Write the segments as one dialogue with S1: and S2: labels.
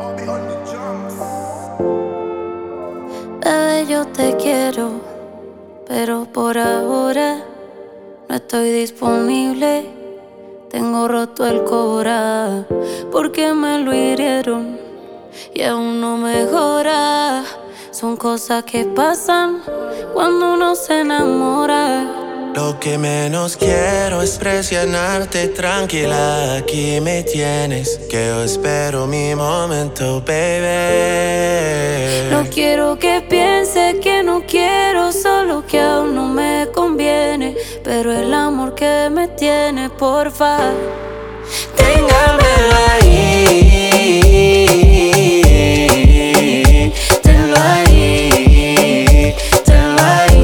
S1: Bebé, yo te quiero, pero por ahora no estoy disponible. Tengo roto el cora porque me lo hirieron y aún no mejora. Son cosas que pasan cuando uno se enamora.
S2: Lo que menos quiero es presionarte, tranquila, aquí me tienes, que yo espero mi momento, baby.
S1: No quiero que piense que no quiero, solo que aún no me conviene, pero el amor que me tiene, porfa, téngamelo ahí, tenlo ahí, tenlo ahí.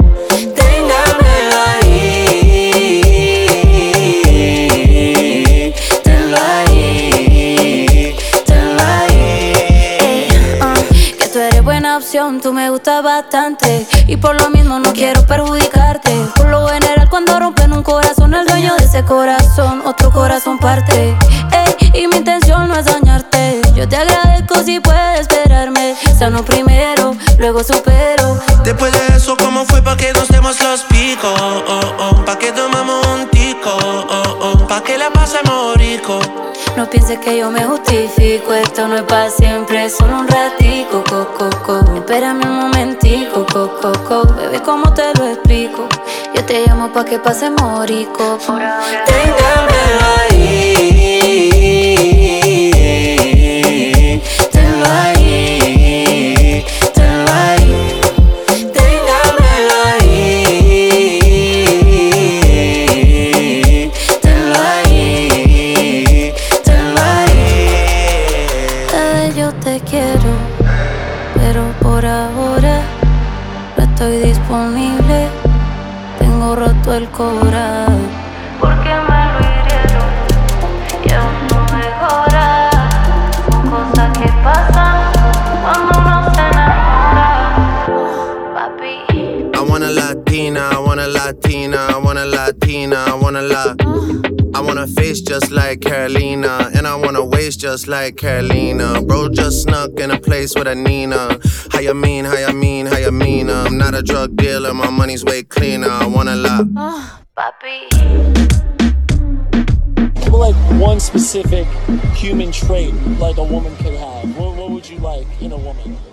S1: Tú me gustas bastante y por lo mismo no quiero perjudicarte. Por lo general cuando rompen un corazón, el dueño de ese corazón, otro corazón parte. Y mi intención no es dañarte. Yo te agradezco si puedes esperarme. Sano primero, luego supero.
S2: Después de eso, ¿cómo fue pa' que nos demos los picos? Pa' que tomamos un tico, pa' que la pasemos rico.
S1: No pienses que yo me justifico, esto no es pa' siempre, es solo un ratico, Espérame un momentico, Bebé, ¿cómo te lo explico? Yo te llamo pa' que pasemos rico. Por ahora, téngamelo ahí, tenlo ahí, tenlo ahí. Téngamelo ahí, tenlo ahí, tenlo ahí. Yo te quiero, pero por ahora no estoy disponible. Tengo roto el cora porque me lo hirieron y aún no mejora. Son cosas que pasan cuando uno se enamora, papi.
S2: I want a Latina, I want a Latina, I want a Latina, I want a I want a face just like Carolina, and I want a waist just like Carolina. Bro just snuck in a place with a Nina. How you mean, how you mean, how you mean? I'm not a drug dealer, my money's way cleaner. I want a lot.
S1: Papi.
S3: Like one specific human trait like a woman could have. What would you like in a woman?